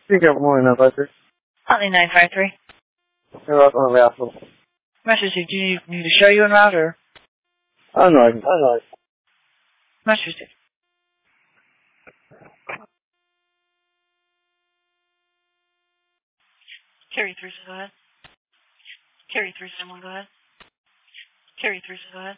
Speak up more than that, sir. Huntley 953. You're up on the raffle. Master Chief, do you need to show you en route or? I know. Master Chief. Carry through, go ahead. Carry through, someone, go ahead. Carry through, go ahead.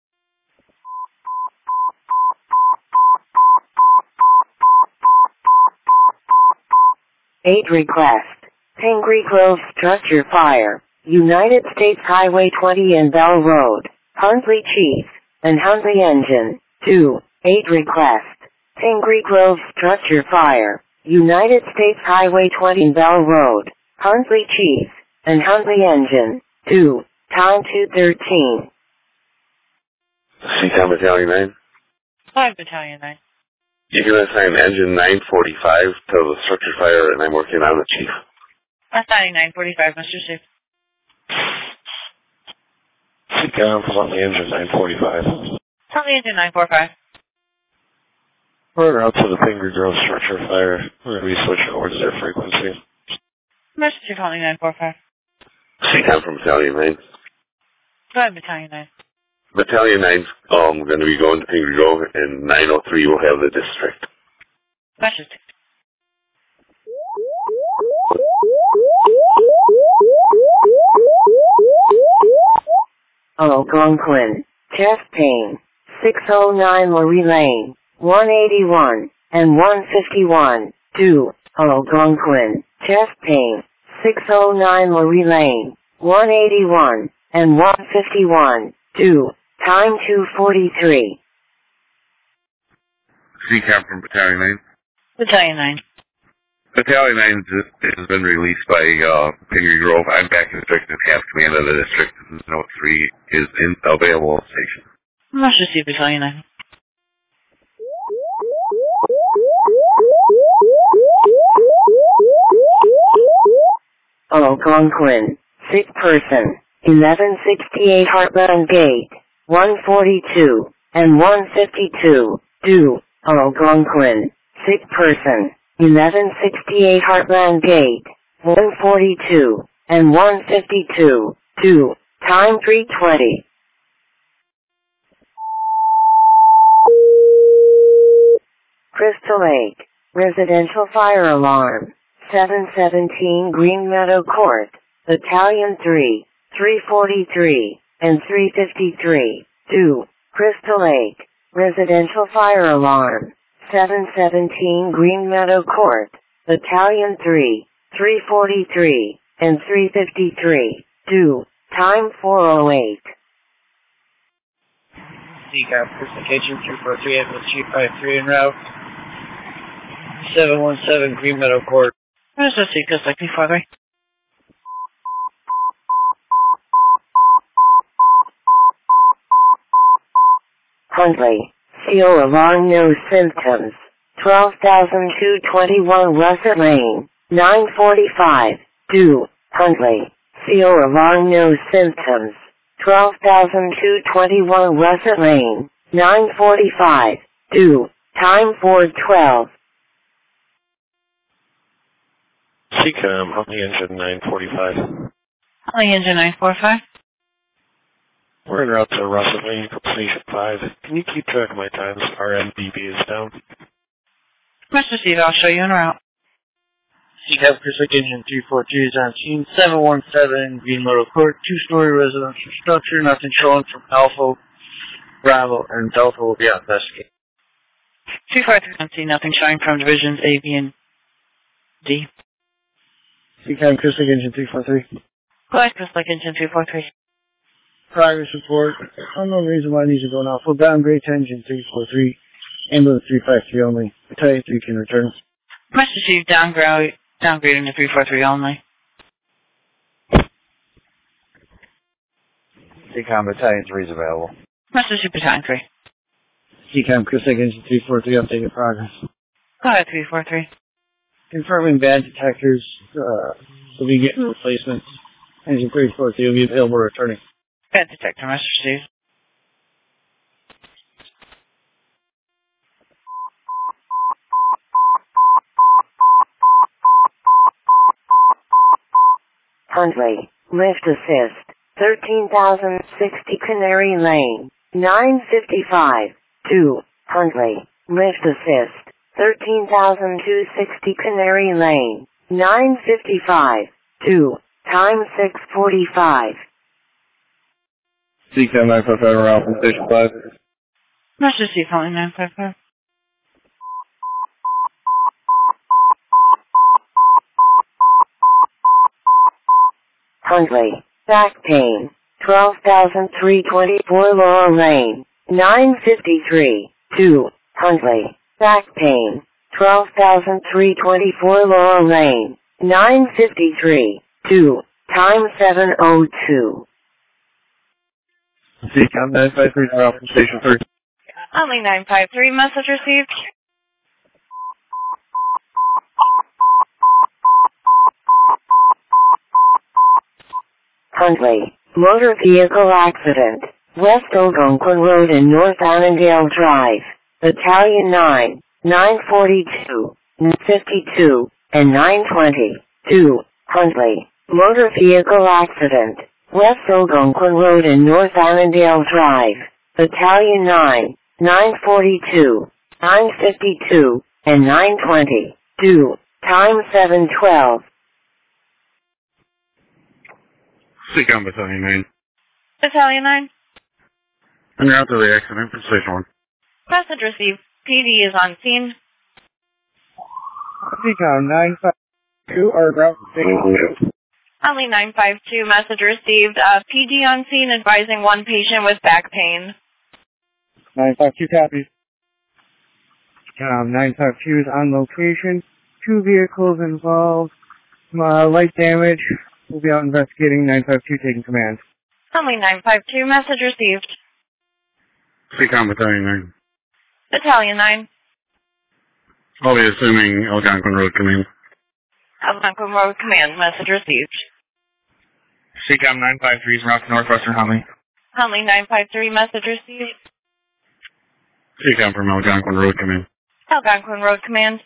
Aid request. Pingree Grove structure fire. United States Highway 20 and Bell Road. Huntley Chief and Huntley Engine 2. Aid request. Pingree Grove structure fire. United States Highway 20 and Bell Road. Huntley Chief and Huntley Engine 2. Time 2:13. CCOM Battalion 9. 5 Battalion 9. You can assign engine 945 to the structure fire, and I'm working on the chief. Assigning 945, Master Chief. CCOM from the engine 945. Huntley Engine 945. We're out to the Pingree Grove structure fire. We're going to be switching over to their frequency. Master Chief, Huntley 945. CCOM from Battalion 9. Go ahead, Battalion 9. Battalion 9's going to be going to Pingree Grove, and 903 will have the district. Master Chief. Algonquin. Chest pain. 609 Laurie Lane. 181 and 151. 2. Algonquin. Chest pain. 609 Laurie Lane. 181 and 151. 2. Time 2:43. CCOM from Battalion 9. Battalion 9. Battalion 9 has been released by Pingree Grove. I'm back in district and have command of the district. 903 is available on station. Master Chief, Battalion 9. Algonquin. Sick person. 1168 Heartland Gate. 142 and 152. 2. Algonquin. Sick person. 1168 Heartland Gate. 142 and 152. 2. Time 3:20. Crystal Lake. Residential fire alarm. 717 Green Meadow Court. Battalion 3. 343 and 353. 2. Crystal Lake. Residential fire alarm. 717 Green Meadow Court. Battalion 3. 343 and 353. 2. Time 4:08. CCOM, Agent 243 at Chief 53 en route. 717 Green Meadow Court. Master Chief, just like 243. Huntley. CO alarm, no symptoms. 12,221 Russet Lane. 945. 2. Huntley. CO alarm, no symptoms. 12,221 Russet Lane. 945. 2. Time 4:12. CCOM, Huntley Engine 945. Huntley Engine 945. We're en route to Russell Lane from Station 5. Can you keep track of my times? Our MDB is down. Master Chief, I'll show you en route. CCOM, Agent 343 is on scene. 717 Green Meadow Court. 2-story residential structure. Nothing showing from Alpha, Bravo, and Delta will be investigated. 243 don't see nothing showing from divisions A, B, and D. CCOM, Agent 343. Go ahead, Chris, like Engine 243. Progress report. Unknown reason why these are going off. We'll downgrade to Engine 343. Ambulance 353 only. Battalion 3 can return. Master Chief, downgrading to 343 only. CCOM, Battalion 3 is available. Master Chief, Battalion 3. CCOM, Agent 343, updated progress. Go ahead, 343. Confirming bad detectors. We'll be getting replacements. Engine 343 will be available returning. Bad detector, Master Chief. Huntley, lift assist, 13,060 Canary Lane, 955, 2, Huntley, lift assist, 13,260 Canary Lane, 955, 2, time 6:45. CCAM 955 around from Station 5. Message received, Huntley 955. Huntley, back pain, 12,324 Laurel Lane, 953, 2, Huntley, back pain, 12,324 Laurel Lane, 953, 2, time 7:02. CCAM 953 around from Station 3. Huntley 953, message received. Huntley, motor vehicle accident, West Algonquin Road and North Annandale Drive, Battalion 9, 942, 52, and 920, 2, Huntley, motor vehicle accident, West Algonquin Road and North Annandale Drive, Battalion 9, 942, 952, and 920, 2, time 7:12. CCAM Battalion 9. Battalion 9. En route to the accident from Station 1. Message received. PD is on scene. CCAM 952 are route from Station 2. Huntley 952, message received. PD on scene advising one patient with back pain. 952 copies. 952 is on location. 2 vehicles involved. Light damage. We'll be out investigating. 952 taking command. Huntley 952, message received. CCAM Battalion 9. Battalion 9. I'll be assuming Algonquin Road command. Algonquin Road Command, message received. CCAM 953 is route to Northwestern Huntley. Huntley 953, message received. CCAM from Algonquin Road command. Algonquin Road Command.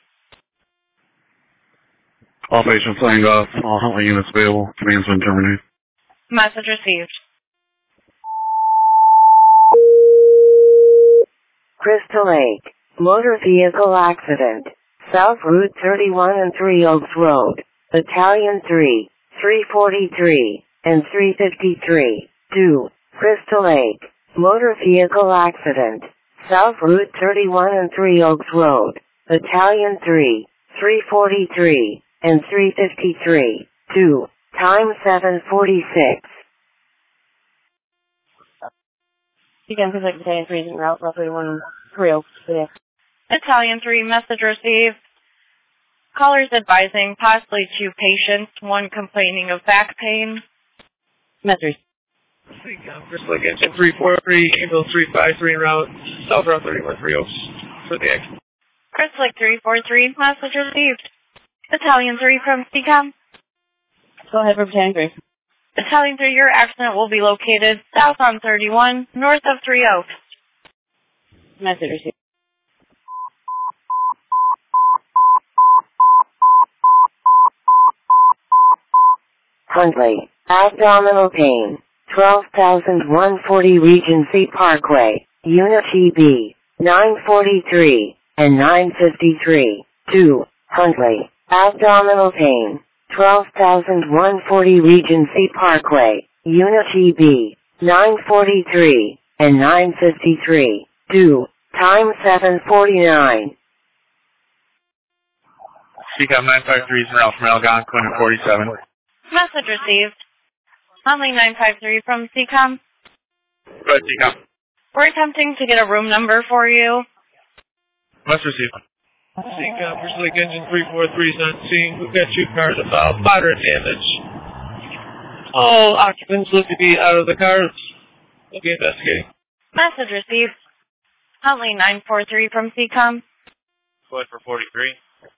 All patients signed off. All Huntley units available. Command's been terminated. Message received. Crystal Lake, motor vehicle accident, South Route 31 and 3 Oaks Road, Battalion 3, 343, and 353, 2, Crystal Lake, motor vehicle accident, South Route 31 and 3 Oaks Road, Battalion 3, 343, and 353, 2, time 7:46. Again, Pacific Battalion 3 is en route, roughly 130. Battalion 3, message received. Callers advising possibly 2 patients, one complaining of back pain. Message. First Lake Engine 343, ambulance 353 en route, South Route 31 3 Oaks for the accident. Chris Lake 343, message received. Battalion 3 from CCOM. Go ahead for Battalion 3. Battalion 3, your accident will be located south on 31, north of 3 Oaks. Message received. Huntley, abdominal pain, 12,140 Regency Parkway, Unit EB, 943, and 953, 2, Huntley, abdominal pain, 12,140 Regency Parkway, Unit EB, 943, and 953, 2, time 7:49. CCAM 953 is en route from Algonquin at 47. Message received. Huntley 953 from CCOM. Go ahead, CCAM. We're attempting to get a room number for you. Must receive. CCOM, First Lake Engine 343 is on scene. We've got 2 cars about moderate damage. All occupants look to be out of the cars. We'll be investigating. Message received. Huntley 943 from CCOM. Go ahead for 43.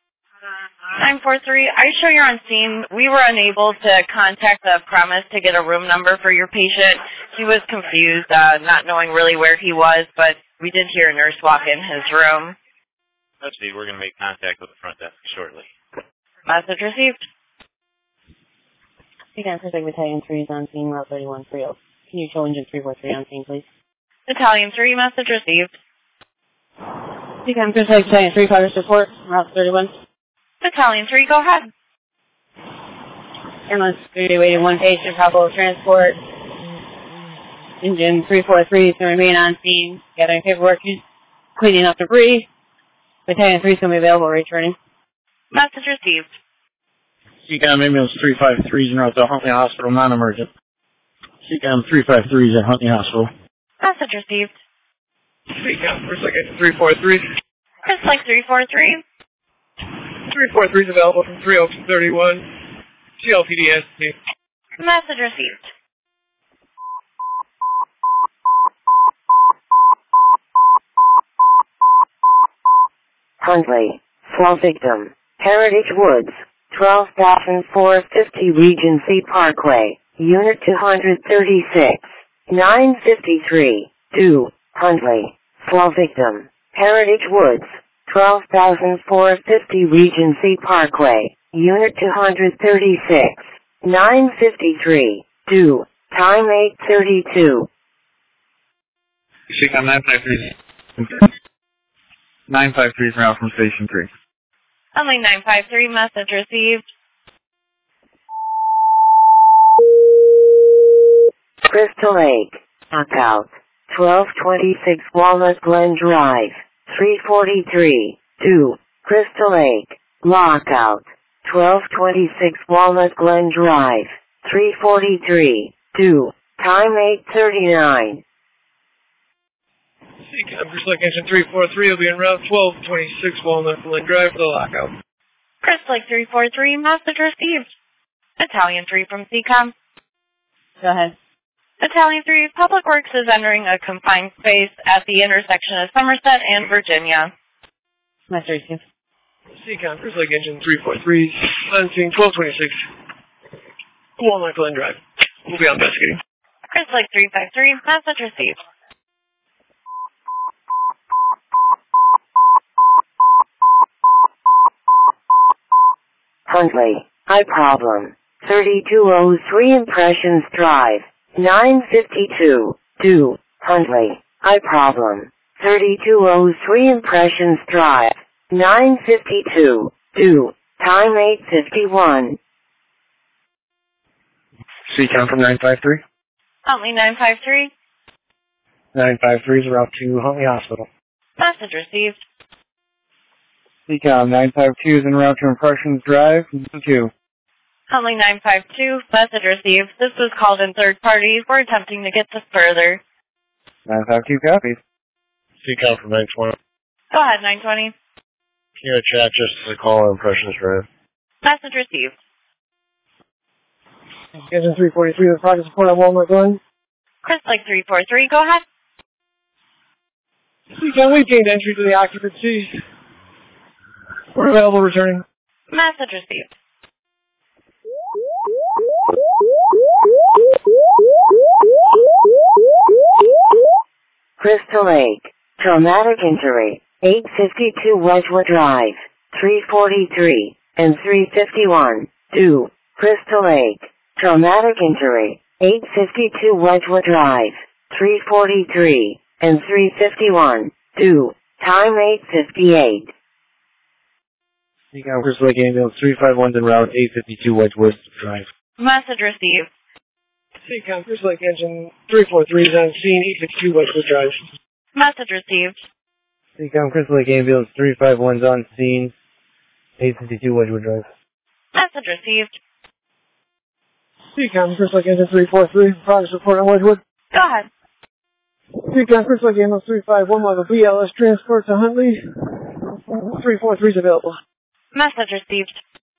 943, I show you're on scene. We were unable to contact the premise to get a room number for your patient. He was confused, not knowing really where he was, but we did hear a nurse walk in his room. Let's see, we're going to make contact with the front desk shortly. Message received. Again, Pacific Battalion 3 is on scene, Route 3130. Can you show engine 343 on scene, please? Battalion 3, message received. Again, Pacific Battalion 3, progress report, Route 31. Battalion 3, go ahead. Ambulance 3 waiting 1 page to Bravo transport. Engine 343 is going to remain on scene, gathering paperwork, cleaning up debris. Battalion 3 is going to be available, returning. Message received. CCOM ambulance 353 is en route to Huntley Hospital, non-emergent. CCOM 353 is at Huntley Hospital. Message received. CCOM Chris Lake Engine 343. Chris Lake 343. 343 is available from 3031. CLPD-ST. Message received. Huntley, fall victim, Heritage Woods, 12,450 Regency Parkway, Unit 236, 953, 2, Huntley, fall victim, Heritage Woods, 12,450 Regency Parkway, Unit 236, 953, 2, time 8:32. CCOM 953. 953 is now from Station 3. Only 953, message received. Crystal Lake, knockout, 1226 Walnut Glen Drive, 343, 2, Crystal Lake, lockout, 1226 Walnut Glen Drive, 343, 2, time 8:39. CCOM Chris Lake Engine 343 will be en route 1226 Walnut Glen Drive for the lockout. Chris Lake 343, message received. Battalion 3 from CCOM. Go ahead. Battalion 3, Public Works is entering a confined space at the intersection of Somerset and Virginia. Message received. CCOM Chris Lake Engine 343 on scene 1226 Walnut Glen Drive. We'll be investigating. Chris Lake 353, message received. Huntley, I problem, 3203 Impressions Drive, 952, 2, Huntley, I problem, 3203 Impressions Drive, 952, 2, time 8:51. CCOM from 953. Huntley 953, 953 is en route to Huntley Hospital. message received. CCOM 952 is en route to Impressions Drive, 2. Huntley 952, message received. This was called in third party. We're attempting to get this further. 952 copies. CCOM from 920. Go ahead, 920. Can you chat just as a call Impressions Drive? Message received. Engine 343 with progress report on Walnut Glen. Chris Lake 343, go ahead. CCOM, we've gained entry to the occupancy. We're available returning. Message received. Crystal Lake, traumatic injury, 852 Wedgewood Drive, 343, and 351, 2, Crystal Lake, traumatic injury, 852 Wedgewood Drive, 343, and 351, 2, time 8:58. CCOM Chris Lake ambulance 351 en route 852 Wedgewood Drive. Message received. CCOM Chris Lake Engine 343 is on scene 852 Wedgewood Drive. Message received. CCOM Chris Lake ambulance 351 is on scene 852 Wedgewood Drive. Message received. CCOM Chris Lake Engine 343, progress report on Wedgewood. Go ahead. CCOM Chris Lake ambulance 351 will have a BLS transport to Huntley. 343 is available. Message received.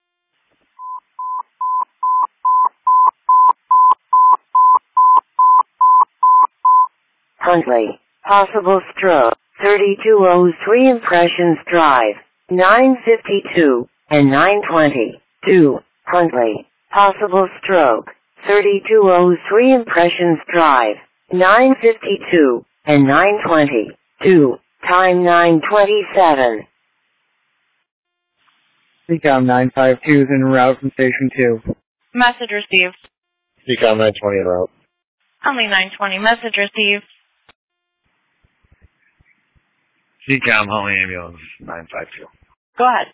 Huntley, possible stroke, 3203 Impressions Drive, 952, and 920, 2, Huntley, possible stroke, 3203 Impressions Drive, 952, and 920, 2, time 9:27. CCOM 952 is en route from Station 2. Message received. CCOM 920 en route. Only 920. Message received. CCOM Huntley Ambulance 952. Go ahead.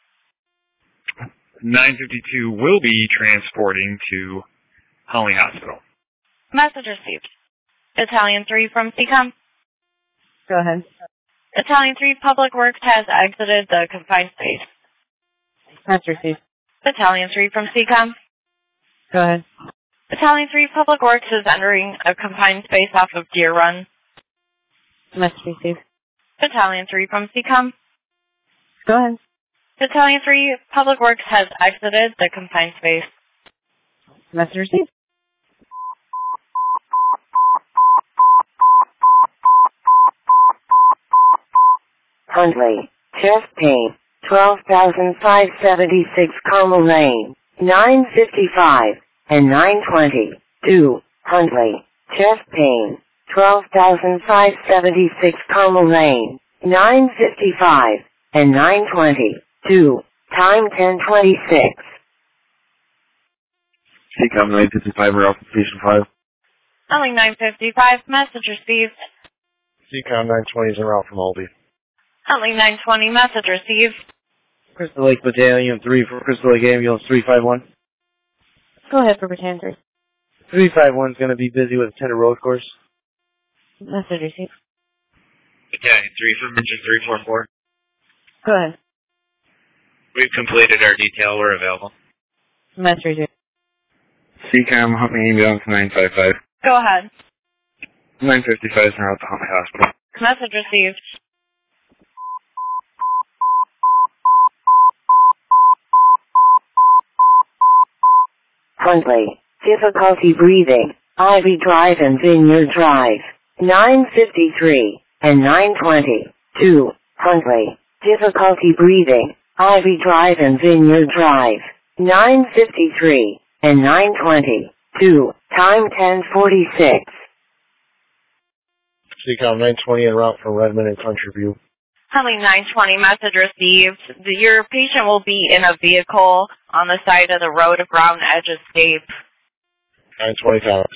952 will be transporting to Huntley Hospital. Message received. Battalion 3 from CCOM. Go ahead. Battalion 3 Public Works has exited the confined space. Message received. Battalion 3 from CCOM. Go ahead. Battalion 3 Public Works is entering a confined space off of Deer Run. Message received. Battalion 3 from CCOM. Go ahead. Battalion 3 Public Works has exited the confined space. Message received. Huntley, chest pain, 12,576 Carmel Lane, 955 and 920. 2. Huntley, chest pain, 12,576 Carmel Lane, 955 and 920. 2. Time 10:26. CCOM 955 route from Station 5. Only 955. Message received. CCOM 920 is en route from Albee. Only 920. Message received. Crystal Lake Battalion 3 for Crystal Lake Ambulance 351. Go ahead for Battalion 3. 351 is going to be busy with a tender road course. Message received. Battalion 3 from Engine 344. Go ahead. We've completed our detail. We're available. Message received. CCOM Huntley Ambulance 955. Go ahead. 955 is en route to Huntley Hospital. Message received. Huntley, difficulty breathing, Ivy Drive and Vineyard Drive, 953 and 920. 2. Huntley, difficulty breathing, Ivy Drive and Vineyard Drive, 953 and 920. 2. Time 10:46. CCOM 920 en route from Redmond and Country View. Only 920. Message received. Your patient will be in a vehicle on the side of the road of Brown Edge Escape. 920 Comics.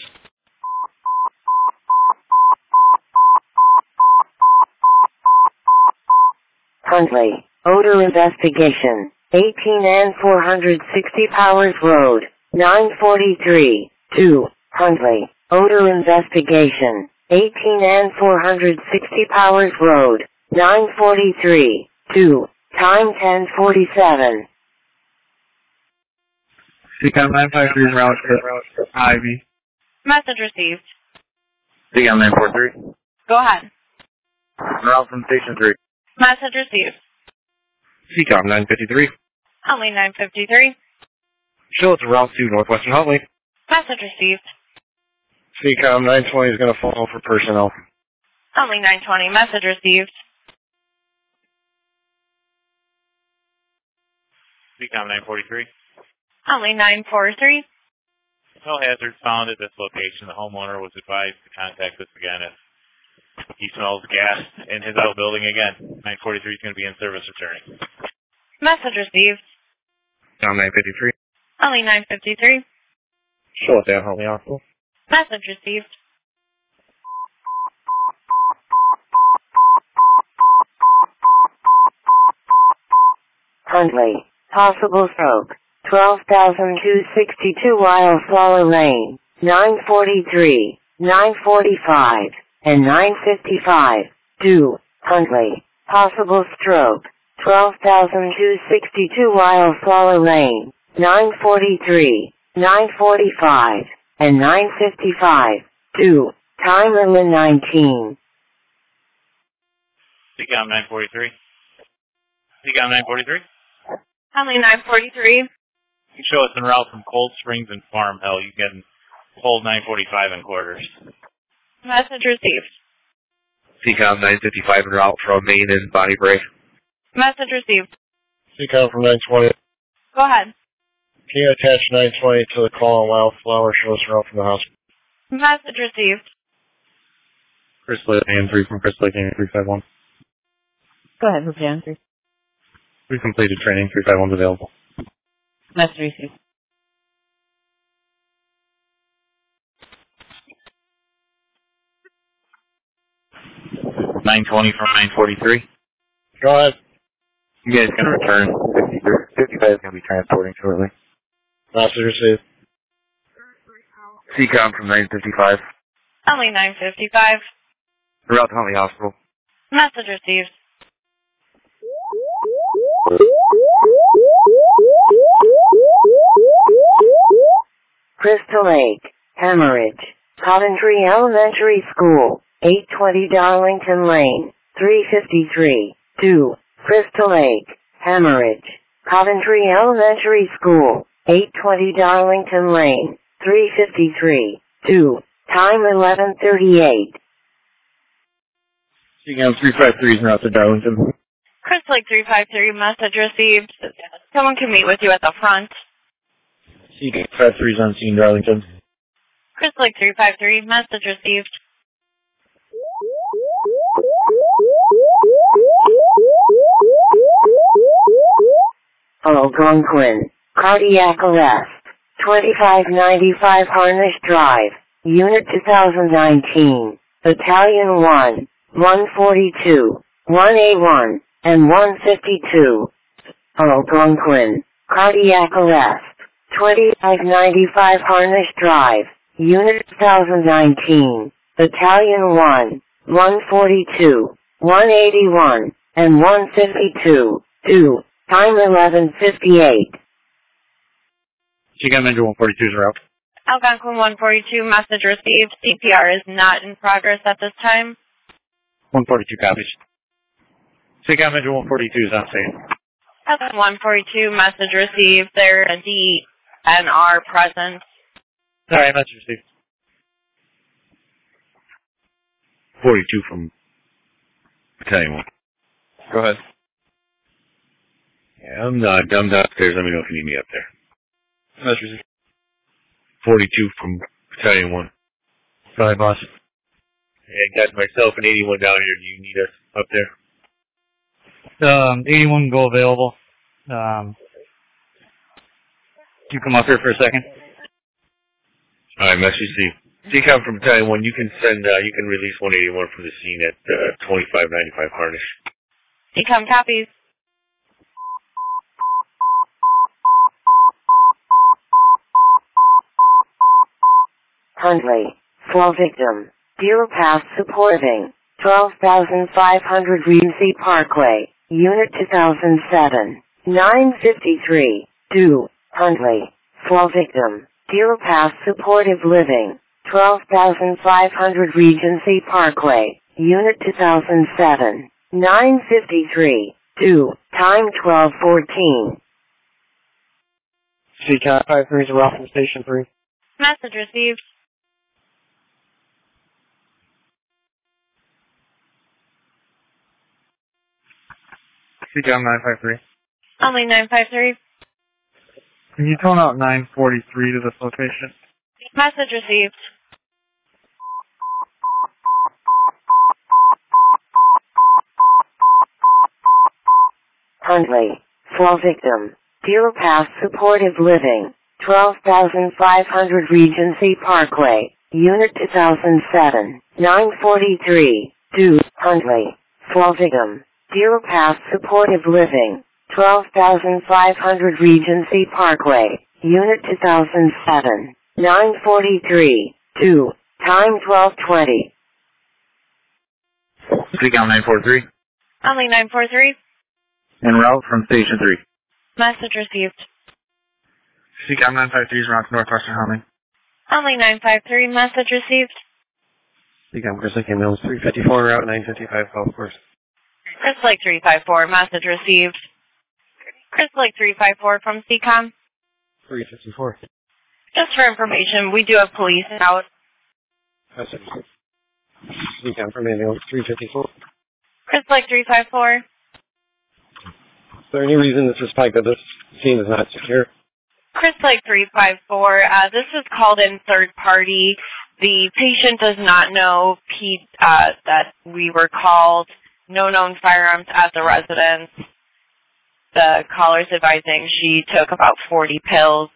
Huntley, odor investigation, 18 and 460 Powers Road, 943. 2. Huntley, odor investigation, 18 and 460 Powers Road, 943. 2. Time 10:47. CCOM 953 is en route to Ivy. Message received. CCOM 943. Go ahead. En route from Station 3. Message received. CCOM 953. Only 953. Show it's en route to Northwestern Huntley. Message received. CCOM 920 is going to follow for personnel. Only 920. Message received. CCOM 943. Only 943. No hazards found at this location. The homeowner was advised to contact us again if he smells gas in his outbuilding again. 943 is going to be in service returning. Message received. CCOM 953. Only 953. Show it down, Huntley Hospital. Message received. Huntley, possible stroke, 12,262 Wildflower Lane, 943, 945, and 955. 2. Huntley, possible stroke, 12,262 Wildflower Lane, 943, 945, and 955. 2. Time limit 19. CCOM 943. CCOM 943. Only 943. You can show us en route from Cold Springs and Farm Hill. You can hold 945 in quarters. Message received. CCOM 955 en route from Maine and Bonnie Brae. Message received. CCOM from 920. Go ahead. Can you attach 920 to the call on Wildflower? Show us en route from the hospital. Message received. Crystal Lake AM3 from Crystal Lake AM351. Go ahead for Battalion 3. We completed training. 351 is available. Message received. 920 from 943. Go ahead. You guys can return. 55 is going to be transporting shortly. Message received. CCOM from 955. Only 955. Route to Huntley Hospital. Message received. Crystal Lake, hemorrhage. Coventry Elementary School, 820 Darlington Lane, 353, 2. Crystal Lake, hemorrhage. Coventry Elementary School, 820 Darlington Lane, 353, 2. Time 11:38. CCOM 353 is route to Darlington. Crystal Lake 353, message received. Someone can meet with you at the front. CCOM 353 is on scene, Darlington. Crystal Lake 353, message received. Algonquin, cardiac arrest. 2595 Harnish Drive, Unit 2019, Battalion 1, 142, 1A1, and 152. Algonquin, cardiac arrest. 2595 Harnish Drive, Unit 2019, Battalion 1, 142, 181, and 152, 2. Time 11:58. CCOM Engine 142 is route. Algonquin 142, message received. CPR is not in progress at this time. 142 copies. CCOM Engine 142 is on scene. Algonquin 142, message received. There a DNR present. Alright, message received. 42 from Battalion 1. Go ahead. Yeah, I'm downstairs. Let me know if you need me up there. Message received. 42 from Battalion 1. Go ahead, boss. Yeah, got myself and 81 down here. Do you need us up there? 81 go available. You come up here for a second. Alright, message received. CCOM from Battalion 1, you can release 181 from the scene at 2595 Harnish. CCOM copies. Huntley, flow victim. Deer Path supporting. 12,500 Reamsey Parkway, Unit 2007. 953, 2. Huntley, flow victim. Deer Path supportive living. 12,500 Regency Parkway, Unit 2007. 953, 2. Time 12:14. CCOM 53 is a route from Station 3. Message received. CCOM 953. Only 953. Can you tone out 943 to this location? Message received. Huntley, flow victim. Deer Path supportive living. 12,500 Regency Parkway, Unit 2007. 943, 2. Huntley, flow victim. Deer Path supportive living. 12,500 Regency Parkway, Unit 2007. 943, 2. Time 12:20. CCOM 943. Only 943. En route from Station 3. Message received. CCOM 953 is route to Northwestern Huntley. Only 953. Message received. CCOM Crystal Lake Mills 354 route 955 golf course. Crystal Lake 354. Message received. Crystal Lake 354 from CCOM. 354. Just for information, we do have police out. Message. CCOM from ambulance 354. Crystal Lake 354. Is there any reason this is spiked that this scene is not secure? Crystal Lake 354. This is called in third party. The patient does not know that we were called. No known firearms at the residence. The caller's advising she took about 40 pills.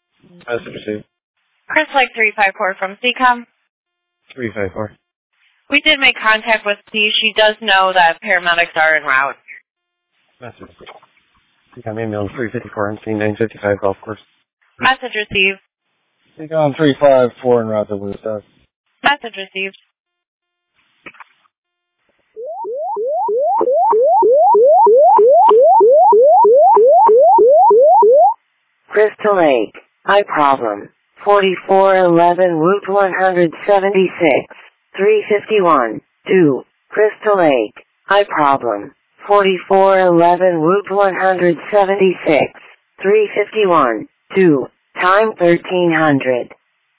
Message received. Crystal Lake 354 from CCOM. 354. We did make contact with C. She does know that paramedics are en route. Message. I'm ambulance 354 and scene 955 golf course. Message received. Decom 354 en route to Woodstock. Message received. Crystal Lake, eye problem. 4411 Route 176, 351, 2. Crystal Lake, eye problem. 4411 Route 176, 351, 2. Time 1300.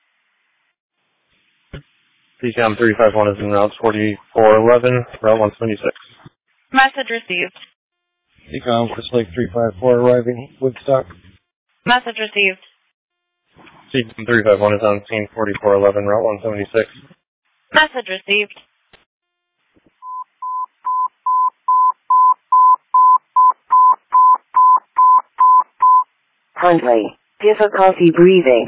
Decom 351 is en route 4411, route 176. Message received. Decom Crystal Lake 354 arriving Woodstock. Message received. Decom 351 is on scene 4411, route 176. Message received. Huntley, difficulty breathing.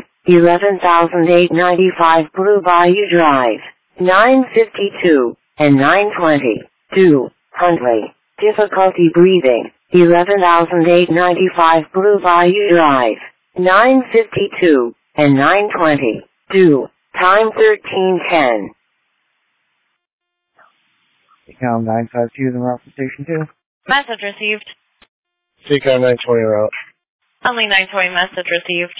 11,895 Blue Bayou Drive. 952 and 920. 2. Huntley, difficulty breathing. 11,895 Blue Bayou Drive. 952 and 920. 2. Time 1310. Decom 952 is en route to Station 2. Message received. Decom 920 route. Only 920 message received.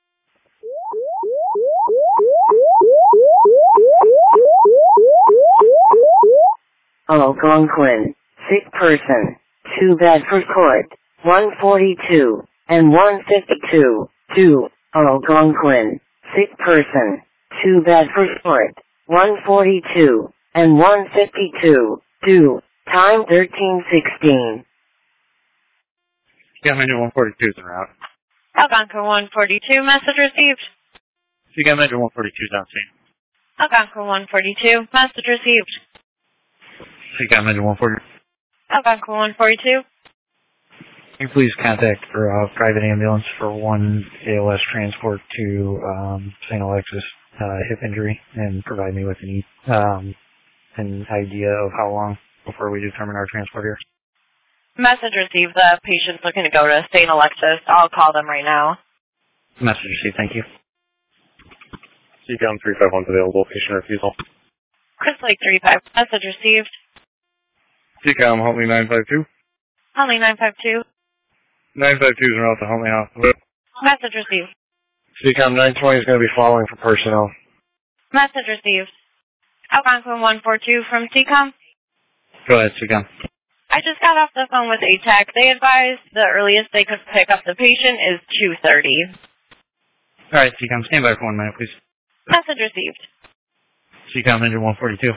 Algonquin, sick person. 2 Bedford Court. 142 and 152. 2. Algonquin, sick person. 2 Bedford Court. 142 and 152. 2. Time 1316. Decom Engine 142 is en route. Algonquin 142 message received. Decom Engine 142 is on scene. Algonquin 142 message received. Decom Engine 140. Algonquin 142. Can you please contact for a private ambulance for one ALS transport to St. Alexis hip injury and provide me with an idea of how long before we determine our transport here? Message received. The patient's looking to go to St. Alexis. I'll call them right now. Message received, thank you. Decom 351 available, patient refusal. Crystal Lake 35. Message received. Decom Huntley 952. Huntley 952. 952 is en route to Huntley Hospital. Message received. Decom 920 is going to be following for personnel. Message received. Algonquin 142 from CCOM. Go ahead, Decom. I just got off the phone with ATAC. They advised the earliest they could pick up the patient is 2:30. All right, CCOM, stand by for 1 minute, please. Message received. CCOM Engine 142.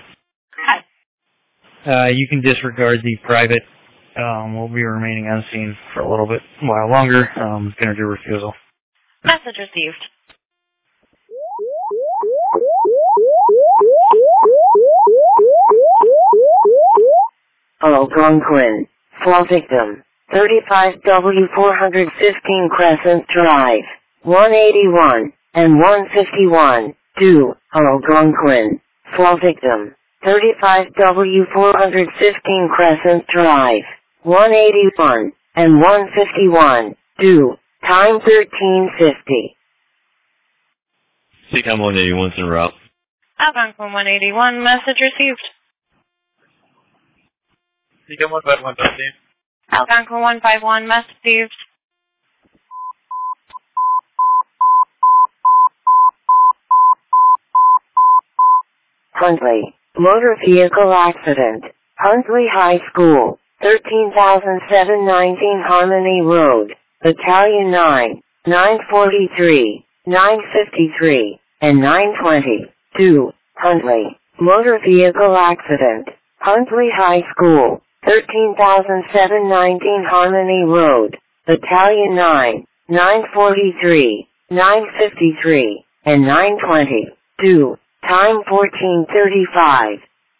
Hi. You can disregard the private. We'll be remaining on scene for a little bit, a while longer. Gonna do refusal. Message received. Algonquin, fall victim. 35W415 Crescent Drive. 181 and 151. 2. Algonquin, fall victim. 35W415 Crescent Drive. 181 and 151. 2. Time 1350. Decom 181 is en route. Algonquin 181. Message received. Decom 151 on scene. Algonquin 151. Message received. Huntley, motor vehicle accident. Huntley High School, 13,719 Harmony Road, Battalion 9, 943, 953, and 920. 2. Huntley, motor vehicle accident. Huntley High School, 13,719 Harmony Road, Battalion 9, 943, 953, and 920. 2. Time 1435.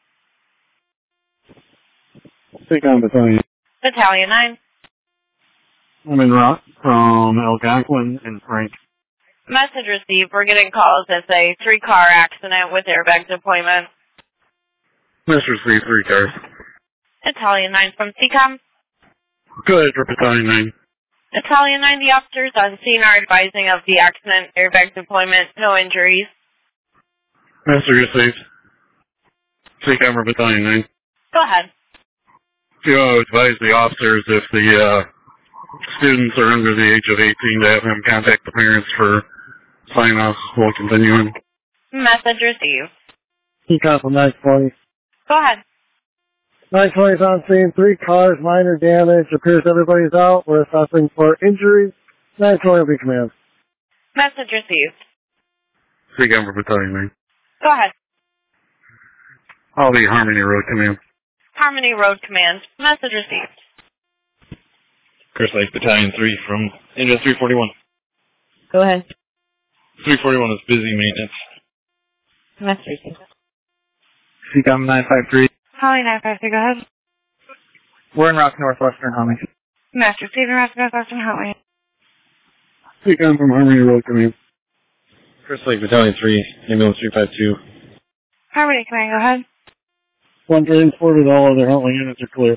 Decom Battalion. Battalion 9. I'm en route from Algonquin and Frank. Message received. We're getting calls. It's a 3-car accident with airbag deployment. Master C, 3 cars. Italian 9 from CCOM. Go ahead for Battalion 9. Italian 9, the officers on scene are advising of the accident, airbag deployment, no injuries. Master, you're safe. CCOM for Battalion 9. Go ahead. To advise the officers if the students are under the age of 18 to have them contact the parents for sign-offs while continuing. Message received. CCOM from 920. Go ahead. 920's on scene, 3 cars, minor damage. Appears everybody's out. We're assessing for injuries. 920 will be command. Message received. CCOM for Battalion 9. Go ahead. I'll be Harmony Road Command. Harmony Road Command. Message received. Chris Lake, Battalion 3 from Engine 341. Go ahead. 341 is busy maintenance. Message received. CCOM 953. Holly 953, go ahead. We're in Rock Northwestern, Harmony. Master Stephen Rock Northwestern, Holly. CCOM from Harmony Road Command. Chris Lake, Battalion 3, Ambulance 352. Harmony Command, go ahead. 1 transported, all other Huntley units are clear.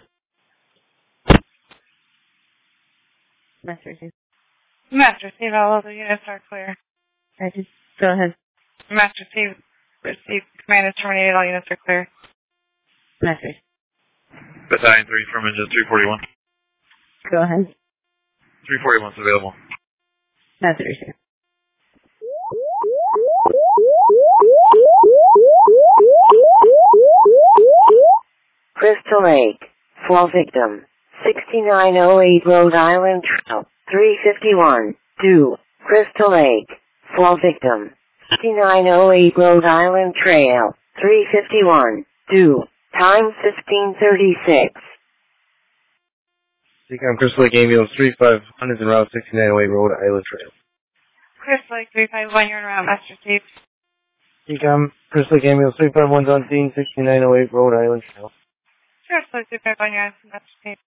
Message received. Master Steve, all other units are clear. Go ahead. Master Steve, received. Command is terminated, all units are clear. Message. Battalion 3 from Engine 341. Go ahead. 341's available. Message received. Crystal Lake. Fall victim. 6908 Rhode Island Trail. 351. 2. Crystal Lake. Fall victim. 6908 Rhode Island Trail. 351. 2. Time 1536. CCOM Crystal Lake Ambulance 3500 en route 6908 Rhode Island Trail. Chris Lake 351, you're en route, Master Steve. CCOM Crystal Lake Ambulance 351's on scene 6908 Rhode Island Trail. Chris Lake 351, you're on Master Steve.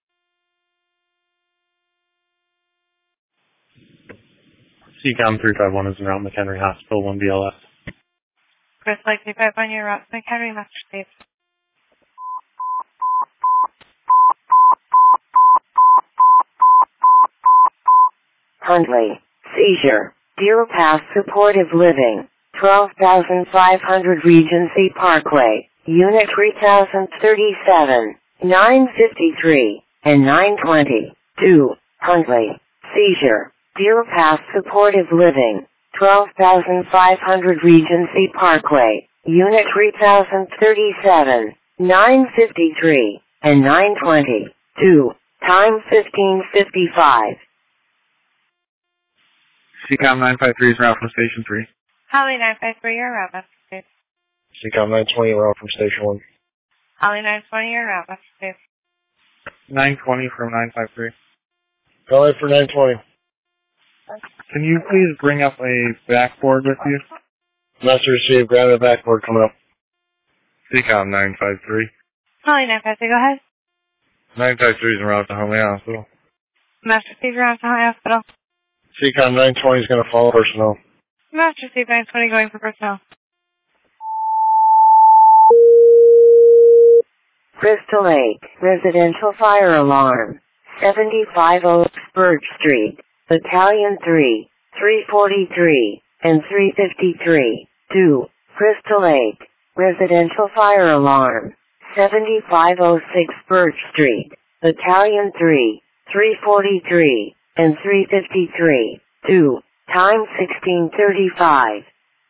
CCOM 351 is around McHenry Hospital, 1 BLS. Chris Lake 351, you're en route, McHenry, Master Steve. Huntley. Seizure. Deer Pass Supportive Living. 12,500 Regency Parkway. Unit 3037. 953 and 920. 2. Huntley. Seizure. Deer Pass Supportive Living. 12,500 Regency Parkway. Unit 3037. 953 and 920. 2. Time 1555. CCOM 953 is route from Station 3. Holly 953, you're en route, Master Steve. CCOM 920 route from Station 1. Holly 920, you're en route, Master Steve. 920 from 953. Go ahead for 920. Can you please bring up a backboard with you? Master receive, grab the backboard coming up. CCOM 953. Holly 953, go ahead. 953 is en route to Huntley Hospital. Master Steve, you're on to Holly Hospital. CCOM 920 is going to follow personnel. Master Steve 920 going for personnel. Crystal Lake. Residential fire alarm. 75 Birch Street. Battalion 3. 343 and 353. 2. Crystal Lake. Residential fire alarm. 7506 Birch Street. Battalion 3. 343 and 353. 2. Time 1635.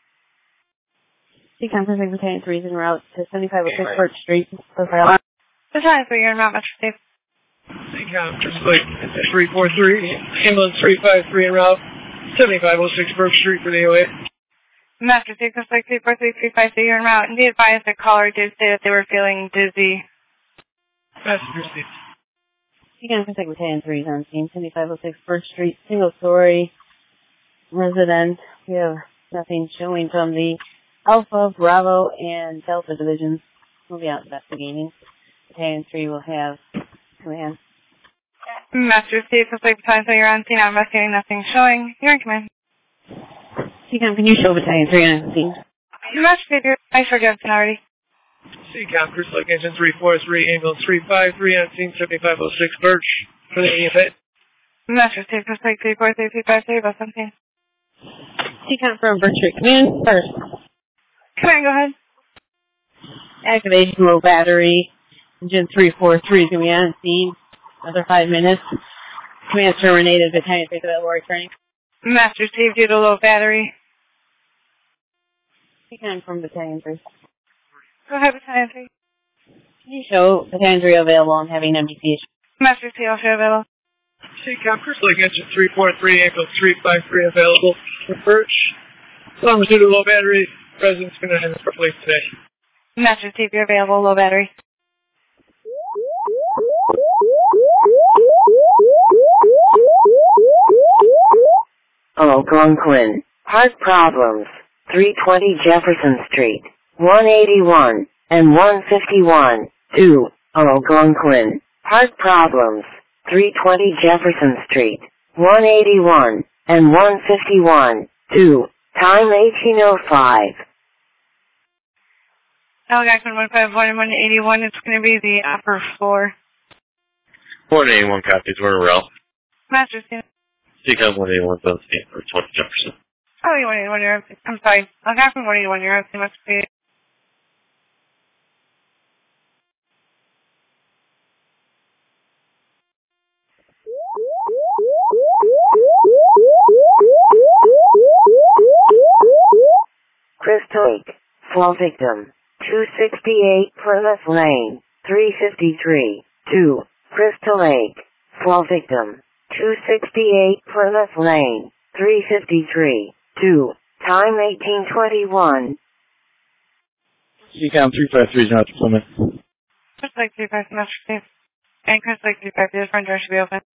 CCOM Pacific Battalion 3 is en route to 7506 Birch Street. Profile. Battalion 3, you're en route, Master Steve. CCOM Crystal Lake 343, Ambulance 353 en route, 7506 Burke Street for the OA. Master Steve, Crystal Lake 343, 353, you're en route. And be advised the caller did say that they were feeling dizzy. Master Steve. CCOM Pacific Battalion 3 is on scene 7506 Birch Street, single story resident. We have nothing showing from the Alpha, Bravo, and Delta divisions. We'll be out investigating. Battalion 3 will have command. Master Steve, Crystal Lake Battalion 3, you're on scene. I'm investigating, nothing showing. You're in command. CCOM, can you show Battalion 3 on scene? Master Steve, I showed you on scene already. CCOM, Cruise Lake Engine 343, Ambulance 353 on scene 7506 Birch for the EFA. Master Steve, Cruise Lake 343, 353, bus 17. CCOM from Birch Street Command, first. Command, go ahead. Activation low battery. Engine 343 is going to be on scene. Another 5 minutes. Command terminated. Battalion 3 available returning. Master Steve, due to low battery. CCOM from Battalion 3. Go ahead, Battalion 3. Can you show Battalion 3 available? I'm having MDPH. Master Steve, also available. CCOM, Cruise Lake Engine 343, Ambulance 353 available for Birch. As long as due to low battery, President's going to end for police today. Master Steve, you're available, low battery. Algonquin. Heart problems. 320 Jefferson Street. 181 and 151. 2. Algonquin. Heart problems. 320 Jefferson Street. 181 and 151. 2. Time 1805. Algonquin 151 and 181, it's going to be the upper floor. 181 copies, we're in route. Master Steve. CCOM 181 on scene for 20 Jefferson. Oh, 181, you're up. I'm sorry. Algonquin 181, you're up. You must be. Crystal Lake. Fall victim. 268 Plymouth Lane. 353. 2. Crystal Lake. Fall victim. 268 Plymouth Lane. 353. 2. Time 1821. CCOM 353 is not to Plymouth. Chris Lake 35, Master Steve. And Chris Lake 35, the front door should be open.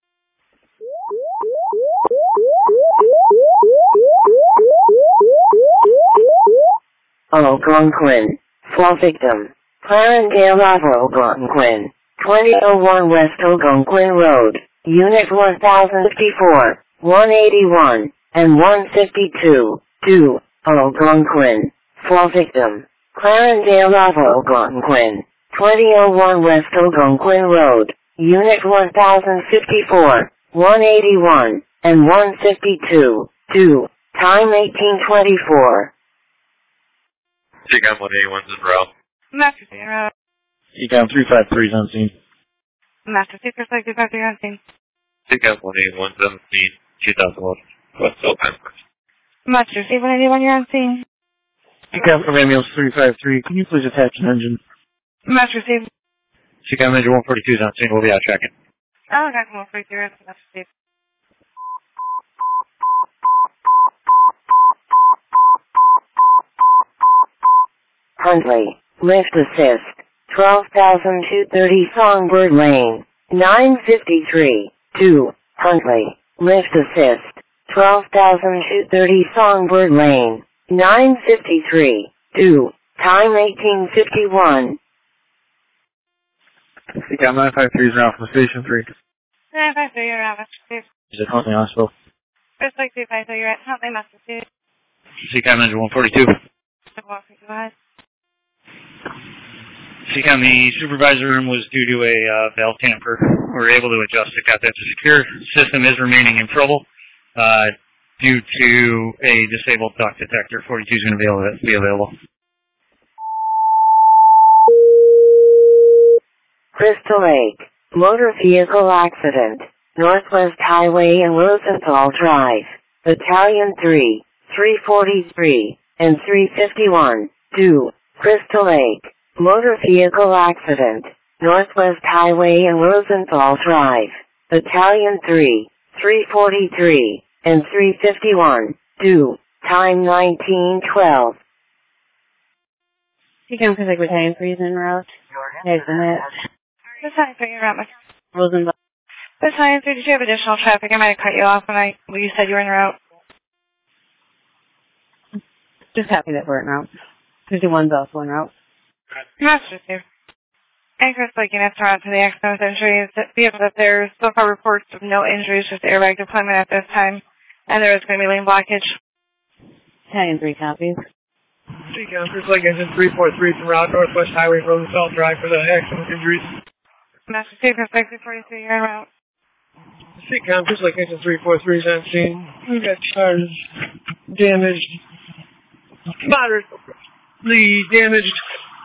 Algonquin. Fall victim. Clarendale Ave, Algonquin. 2001 West Algonquin Road. Unit 1054, 181, and 152. 2. Algonquin. Fall victim. Clarendale Ave, Algonquin. 2001 West Algonquin Road. Unit 1054, 181, and 152. 2. Time 1824. CCOM 181's in route. Master Steve, you're up. CCOM 353 is on scene. Master Steve, Chris Lake 353, on scene. CCOM 181's on scene, 2001. West Algonquin. Master Steve, 181, you're on scene. CCOM from Ambulance 353, can you please attach an engine? Master Steve. CCOM engine 142 is on scene, we'll be out tracking. Algonquin 143, Master Steve. Huntley. Lift assist. 12,230 Songbird Lane. 953. 2. Huntley. Lift assist. 12,230 Songbird Lane. 953. 2. Time 1851. CCOM 953 is around from Station 3. 953, you're out, Master Steve. Is it Huntley Hospital? Chris Lake 353, you're at Huntley, Master Steve. CCOM engine 142. Go ahead. CCOM, the supervisor room was due to a valve tamper. We were able to adjust it, got that to secure. System is remaining in trouble due to a disabled duct detector. 42 is going to be available. Crystal Lake. Motor vehicle accident. Northwest Highway and Rosenthal Drive. Battalion 3, 343, and 351. 2. Crystal Lake. Motor vehicle accident. Northwest Highway and Rosenthal Drive. Battalion 3, 343, and 351. 2. Time 1912. CCOM Pacific Battalion 3 is en route. Exit. Battalion 3, you're out, Master Steve. Rosenthal. Battalion 3, did you have additional traffic? I might have cut you off when you said you were en route. Just happy that we're en route. 51's also en route. Master Steve. And Chris Lake, units are out to the accident with injuries. There's so far reports of no injuries, just airbag deployment at this time. And there is going to be lane blockage. Battalion 3 copies. Seacom, First Lake Engine 343 from Route Northwest Highway Roosevelt Drive for the accident injuries. Master Steve, First Lake 243, you're en route. Seacom, First Lake Engine 343 is on scene. We've got cars damaged, moderately damaged.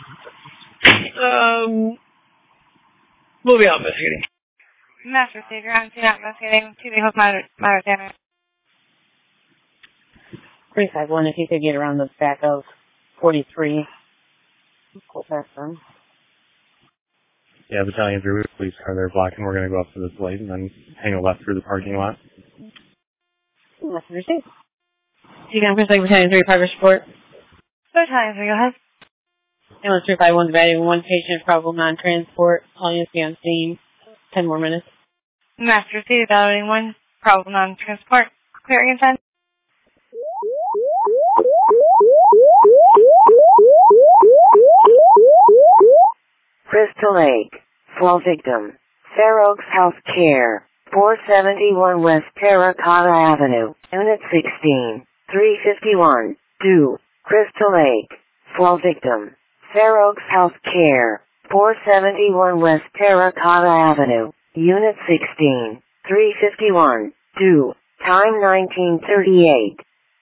We'll be out investigating. Master Steve, you're on scene out investigating. Two vehicles moderate damage. 351, if you could get around the back of 43. Go past them. Yeah, Battalion 3, police car there blocking. We're going to go up to this light and then hang a left through the parking lot. That's understood. You can First Lake Battalion 3, progress report. Battalion 3, go ahead. Ambulance 351 divided, one patient, probable non-transport. All units be on scene. 10 more minutes. Master Steve, evaluating 1, probable non-transport. Clearing and 10. Crystal Lake. Fall victim. Fair Oaks Health Care. 471 West Terracotta Avenue. Unit 16. 351. 2. Crystal Lake. Fall victim. Fair Oaks Health Care. 471 West Terracotta Avenue. Unit 16. 351. 2. Time 1938.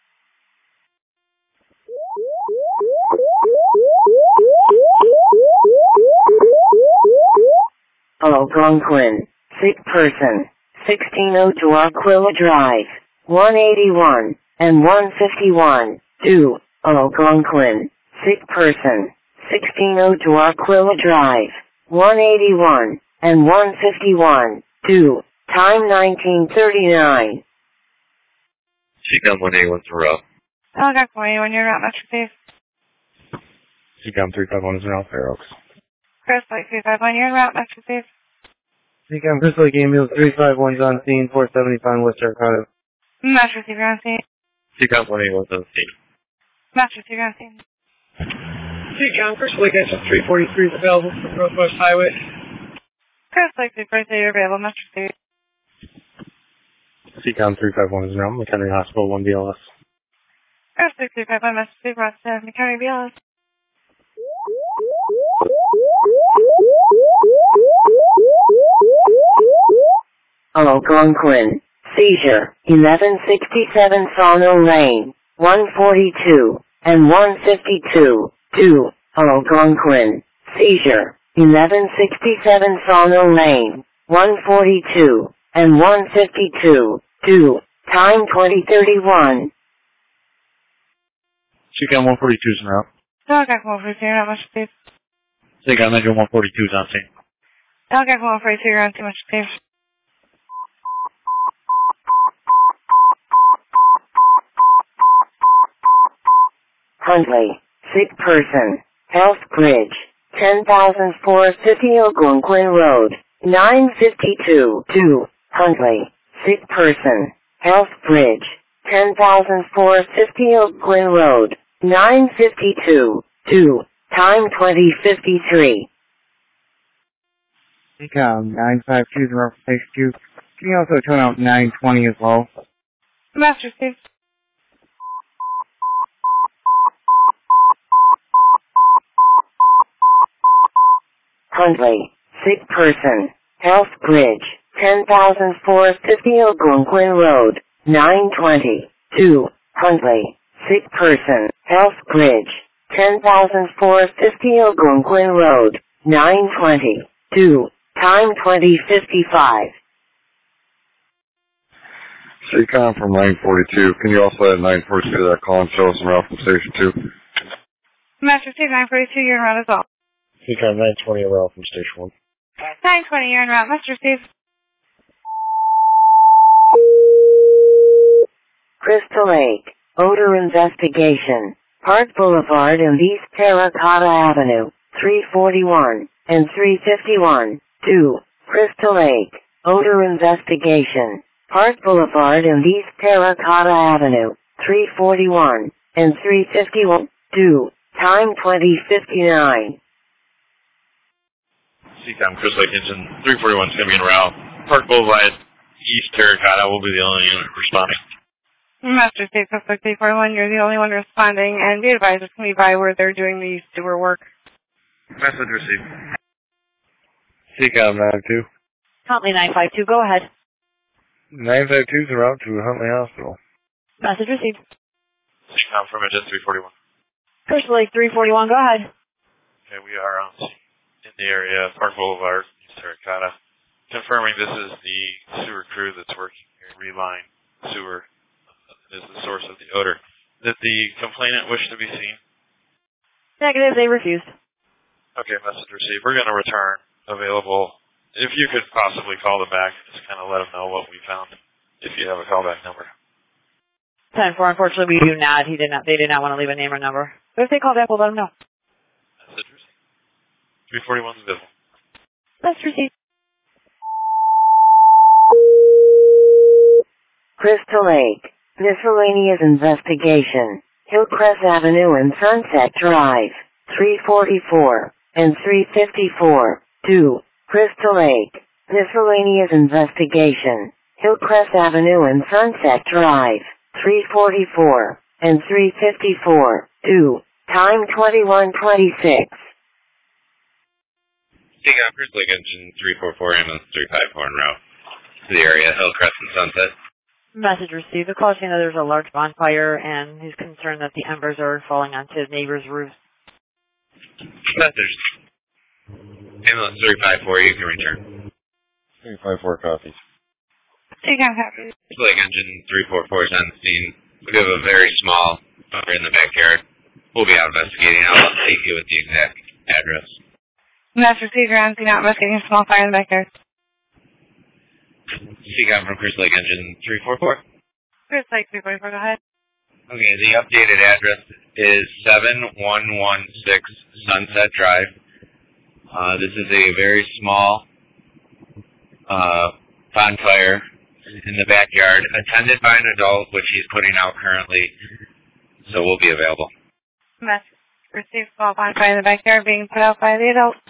Algonquin. Sick person. 1602 Aquila Drive. 181 and 151. 2. Algonquin. Sick person. 1602 Aquila Drive. 181 and 151. 2. Time 1939. Seacom 181 to route. Algonquin 181, you're en route. Master Steve. Seacom 351 is around Fair Oaks. First Lake 351, you're en route. Master Steve. Seacom, First Lake Ambulance 351 is on scene, 475 West Terracotta. Master Steve, you're on scene. Seacom 181 on scene. Master Steve, you're on scene. Seacom, First Lake Engine 343 is available from Northwest Highway. First Lake 343, you're available. Master Steve. Seacom 351 is around McHenry Hospital, 1 BLS. First Lake 351, Master Steve, route to McHenry BLS. Algonquin. Seizure. 1167 Sawmill Lane. 142 and 152. 2. Algonquin. Seizure. 1167 Sawmill Lane. 142 and 152. 2. Time 2031. Seacom 142 is en route. Algonquin 142, you're on Master Steve. Seacom Engine 142 is on scene. Algonquin 142, you're on scene. Master Steve. Huntley. Sick person. Health Bridge. 10,450 Algonquin Road. 952. 2. Huntley. Sick person. Health Bridge. 10,450 Algonquin Road. 952. 2. Time 2053. Seacom 952 is around Station 2. Can you also turn out 920 as well? Master Steve. Huntley. Sick person. Health Bridge. 10,450 Algonquin Road. 920. 2. Huntley. Sick person. Health Bridge. 10,450 Algonquin Road. 920. 2. Time 2055. Seacom from 942. Can you also add 942 to that call and show us en route from Station 2? Master Steve, 942, you're en route as well. Seacom 920 en route from Station 1. 920, you're en route. Master Steve. Crystal Lake. Odor investigation. Park Boulevard and East Terracotta Avenue. 341 and 351. 2. Crystal Lake. Odor investigation. Park Boulevard and East Terracotta Avenue. 341 and 351. 2. Time 2059. Seacom, Crystal Lake Engine 341 is going to be en route. Park Boulevard, East Terracotta will be the only unit responding. Master State Suspect 841, you're the only one responding, and be advised it's going to be by where they're doing the sewer work. Message received. CCOM 92. Huntley 952, go ahead. 952 is en route to Huntley Hospital. Message received. CCOM from Agent 341. Crystal Lake 341, go ahead. Okay, we are in the area, Park Boulevard, East Terracotta. Confirming this is the sewer crew that's working here. Reline sewer is the source of the odor. Did the complainant wish to be seen? Negative, they refused. Okay, message received. We're going to return available. If you could possibly call them back, just kind of let them know what we found, if you have a callback number. 10-4, unfortunately we do not. They did not want to leave a name or number. But if they call back, we'll let them know. Message received. 341 is visible. Message received. Crystal Lake. Miscellaneous investigation. Hillcrest Avenue and Sunset Drive. 344 and 354. 2. Crystal Lake. Miscellaneous investigation. Hillcrest Avenue and Sunset Drive. 344 and 354. 2. Time 21:26. CCOM Crystal Lake Engine 344 ambulance 354 en route to the area, Hillcrest and Sunset. Message received. The call saying that there's a large bonfire and he's concerned that the embers are falling onto neighbors' roofs. Message. Ambulance 354, you can return. 354 copies. CCOM copy. Crystal Lake Engine 344 is on the scene. We have a very small fire in the backyard. We'll be out investigating. I'll update you with the exact address. Master Received, you're on scene, not investigating a small fire in the backyard. CCOM from Crystal Lake Engine 344. Crystal Lake 344, go ahead. Okay, the updated address is 7116 Sunset Drive. This is a very small bonfire in the backyard, attended by an adult, which he's putting out currently, so we'll be available. Message received, small bonfire in the backyard being put out by the adult.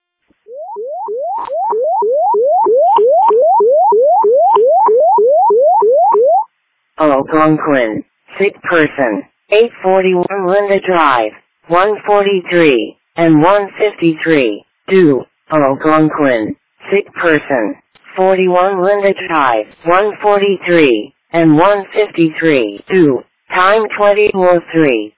Algonquin. Sick person. 841 Linda Drive. 143 and 153. 2. Algonquin. Sick person. 41 Linda Drive. 143 and 153. 2. Time 20:03.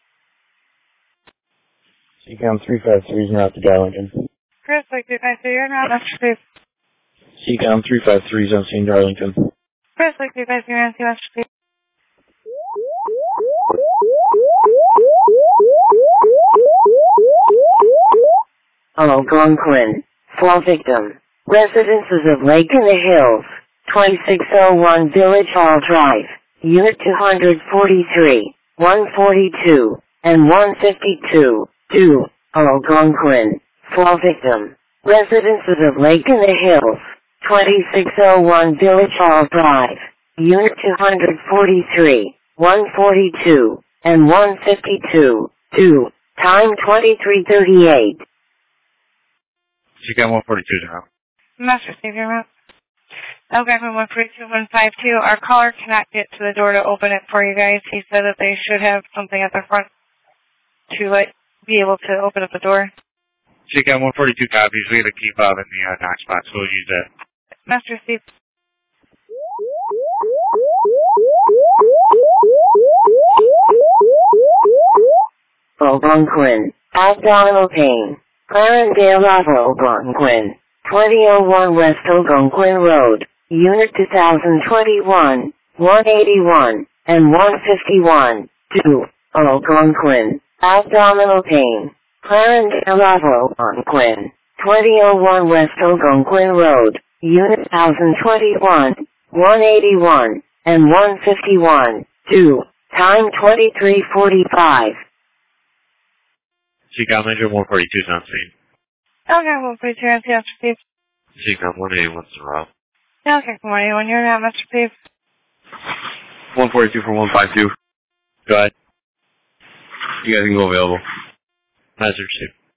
CCOM 353 is en route to Darlington. Crystal Lake 353, you're on Master Received. CCOM 353 is on scene, Darlington. Crystal Lake 353, you're on scene, Master Received. Algonquin. Fall victim. Residences of Lake in the Hills. 2601 Village Hall Drive. Unit 243, 142, and 152. 2. Algonquin. Fall victim. Residences of Lake in the Hills. 2601 Village Hall Drive. Unit 243, 142, and 152. 2. Time 23:38. CCOM 142 is en route. Master Received, you're on. Algonquin 142-152, our caller cannot get to the door to open it for you guys. He said that they should have something at the front to be able to open up the door. CCOM 142 copies. We have a key fob in the knock spot, so we'll use that. Master Received. Algonquin. Abdominal pain. Clarendale Ave, Algonquin. 2001 West Algonquin Road. Unit 2021, 181, and 151. 2. Algonquin. Abdominal pain. Clarendale Ave, Algonquin. 2001 West Algonquin Road. Unit 1021, 181, and 151. 2. Time 23:45. CCOM Engine 142 is on scene. Okay, 142, Master Received. CCOM 181 is en route. Okay, good morning, when you're not Master Received. 142 for 152. Go ahead. You guys can go available. Message received.